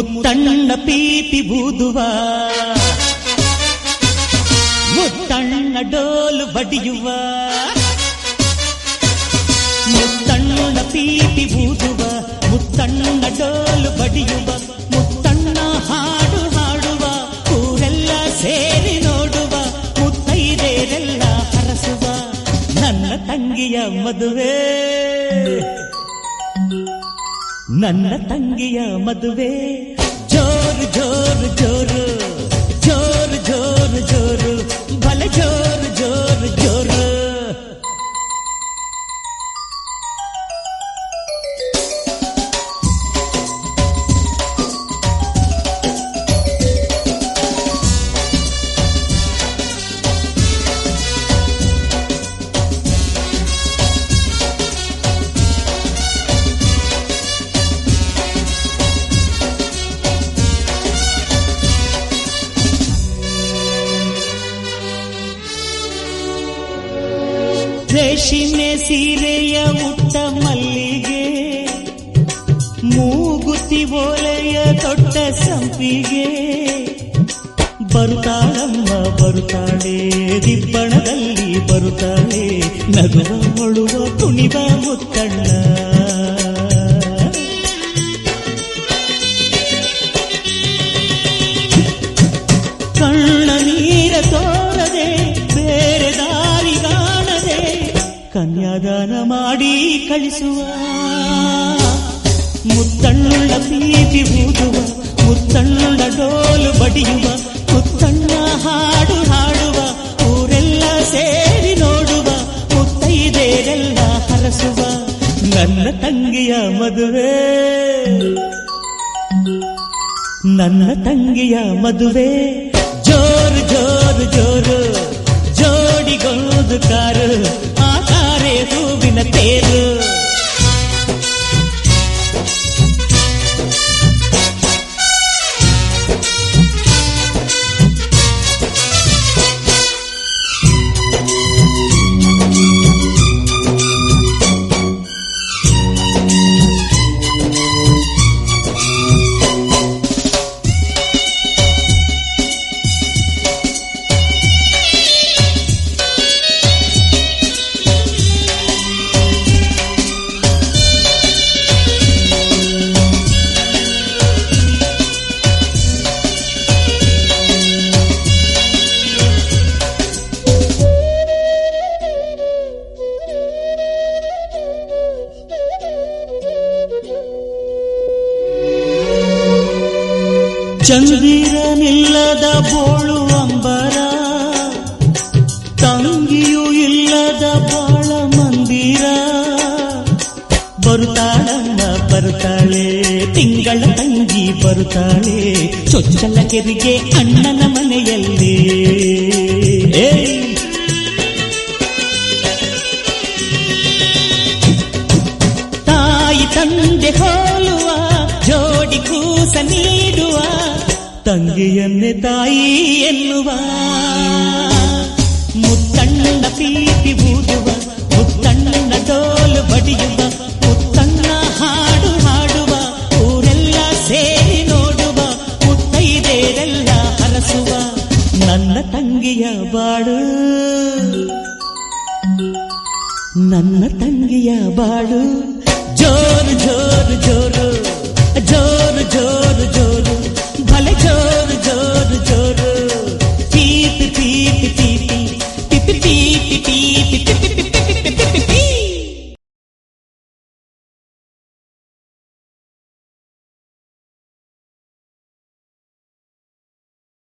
ಮುತ್ತಣ್ಣ ಪೀಪಿ ಬೂದುವ, ಮುತ್ತಣ್ಣ ಡೋಲು ಬಡಿಯುವ, ಮುತ್ತಣ್ಣ ಪೀಪಿ ಬೂದುವ, ಮುತ್ತಣ್ಣ ಡೋಲು ಬಡಿಯುವ, ಮುತ್ತಣ್ಣ ಹಾಡು ಹಾಡುವ, ಊರೆಲ್ಲ ಸೇರಿ ನೋಡುವ, ಮುತ್ತೈದೆರೆಲ್ಲ ಹರಸುವ, ನನ್ನ ತಂಗಿಯ ಮದುವೆ, ನನ್ನ ತಂಗಿಯ ಮದುವೆ, ಜೋರು ಜೋರು ಜೋರು, ಜೋರು ಜೋರು ಜೋರು, ಭಲೆ ಜೋರು ಜೋರು ಜೋರು. ರೇಷ್ಮೆ ಸೀರೆಯ ಉಟ್ಟ ಮಲ್ಲಿಗೆ, ಮೂಗುತಿ ಓಲೆಯ ದೊಡ್ಡ ಸಂಪಿಗೆ, ಬರುತ್ತಾಳಮ್ಮ ಬರುತ್ತಾಳೆ, ದಿಬ್ಬಣದಲ್ಲಿ ಬರುತ್ತಾಳೆ, ನಗುವ ಹೊಳುವ ಕುಣಿವ ಮುತ್ತಣ್ಣ. ಕಣ್ಣ ನೀರ ತೋರದೆ ಬೇರೆ ದಾರಿ ಕಾಣದೆ ಕನ್ಯಾದಾನ ಮಾಡಿ ಕಳಿಸುವ, ಮುತ್ತಣ್ಣ ಪೀಪಿ ಊದುವ, ಮುತ್ತಣ್ಣ ಡೋಲು ಬಡಿಯುವ, ಮುತ್ತಣ್ಣ ಹಾಡು ಹಾಡುವ, ಊರೆಲ್ಲ ಸೇರಿ ನೋಡುವ, ಮುತ್ತೈದೆರೆಲ್ಲ ಹರಸುವ, ನನ್ನ ತಂಗಿಯ ಮದುವೆ, ನನ್ನ ತಂಗಿಯ ಮದುವೆ, ಜೋರು ಜೋರು ಜೋರು, ಜೋಡಿಗೊಂದು ಕಾರು, ಆ ಕಾರೇ ಹೂವಿನ ತೇರು. ಚಂದಿರನಿಲ್ಲದ ಬೋಳು ಅಂಬರ, ತಂಗಿಯೂ ಇಲ್ಲದ ಬಾಳ ಮಂದಿರ, ಬರುತ್ತಾಳಮ್ಮ ಬರುತ್ತಾಳೆ, ತಿಂಗಳ ತಂಗಿ ಬರುತ್ತಾಳೆ, ಚೊಚ್ಚಲ ಕೆರಿಗೆ ಅಣ್ಣನ ಮನೆಯಲ್ಲಿ. ತಾಯಿ ತಂದೆ ಹೋಲುವ, ಜೋಡಿ ಕೂಸ ನೀಡುವ, ತಂಗಿಯನ್ನೇ ತಾಯಿ ಎನ್ನುವ, ಮುತ್ತಣ್ಣ ಪೀಪಿ ಊದುವ, ಮುತ್ತಣ್ಣ ಡೋಲು ಬಡಿಯುವ, ಮುತ್ತಣ್ಣ ಹಾಡು ಹಾಡುವ, ಊರೆಲ್ಲ ಸೇರಿ ನೋಡುವ, ಮುತ್ತೈದೆರೆಲ್ಲ ಹರಸುವ, ನನ್ನ ತಂಗಿಯ ಬಾಳು, ನನ್ನ ತಂಗಿಯ ಬಾಳು, ಜೋರು ಜೋರು ಜೋರು, ಜೋರು ಜೋರು